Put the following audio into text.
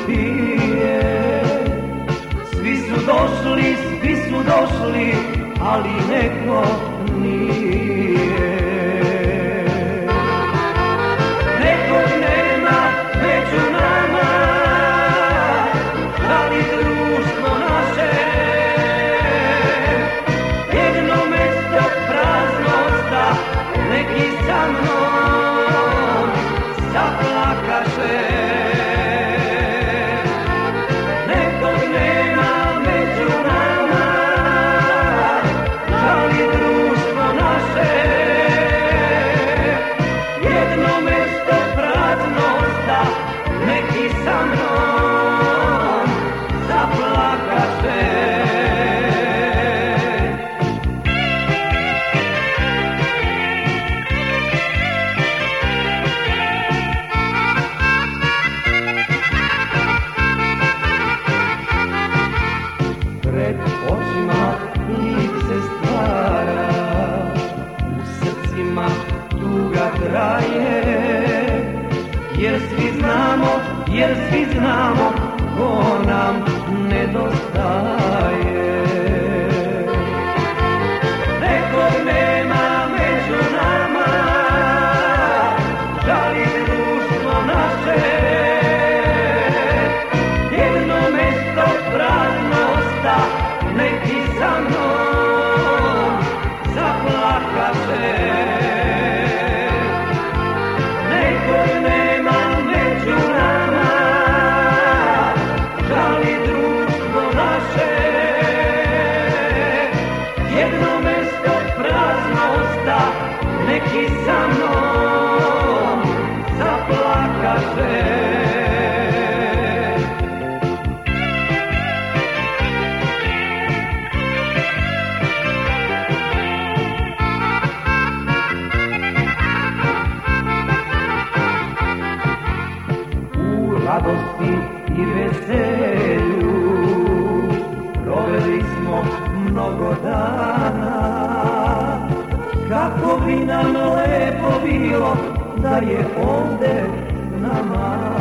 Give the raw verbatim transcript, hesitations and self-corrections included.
pije. Svi su došli, svi su došli, ali neko nije. Nekog nema među nama, da li društvo naše, jedno mesto prazno sta, neki sa mnom zaplakaše. Nekog nema među nama, da li društvo naše, jedno mesto prazno sta, neki sa mnom zaplakaše. Pred očima lik se stvara, u srcima tuga traje, jer svi znamo, jer svi znamo ko nam nedostaje. Nekog nema među nama, da li društvo naše, jedno mesto prazno sta, neki sa mnom zaplakaše. Nekog nema među nama, da li društvo naše, jedno mesto prazno sta, neki sa mnom zaplakaše. Radosti i veselju proveli smo mnogo dana. Kako bi nam lepo bilo da je ovde nama.